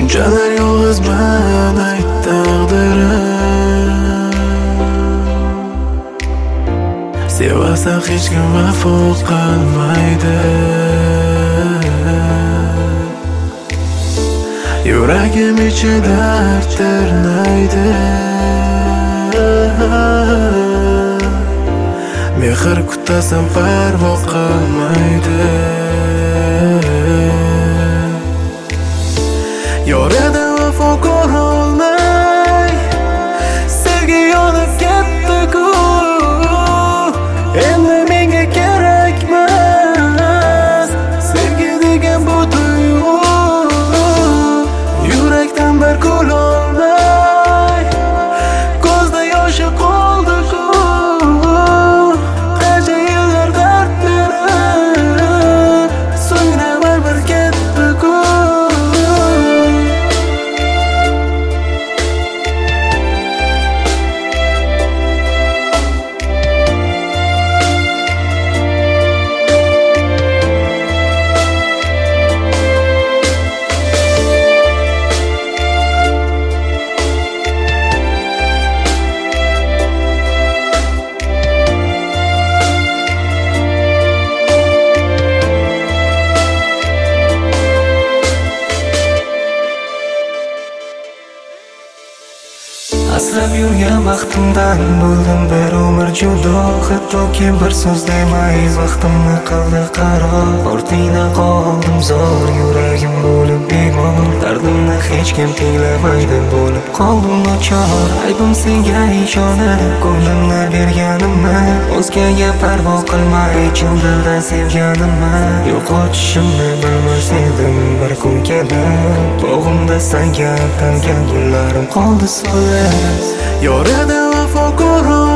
Shunchalar yolg'izman ayt taqdirim. Sevasa hech kim vafo qilmaydi. Yuragim ichida dard tirnaydi. Mehr kutasam parvo qilmaydi. Yorada vafokor olmay sevgi yonib ketdi-ku. Endi menga kerakmas sevgi degan bu tuyg'u. Yurakdan bir gul olmay ko'zda yoshi qoldi-ku. Qancha yillar dard berib so'ngra baribir ketdi-ku. Asrab yurgan vaqtimdan bo'ldim bir umr judo. Hattoki bir so'z demay vaqtimni qildi qaro. Ortingda qoldim zor, yuragim bo'lib bemor. Dardimni hech kim tinglamaydi, bo'lib qoldim nochor. Aybim senga ishonib ko'nglimni berganimni, o'zgaga parvo qilmay chin dildan sevganimni. Yo'qotishimni bilmas edim bir kun kelib. Bog'imda sanga atalgan gullarim qoldi so'lib. Yorada vafokor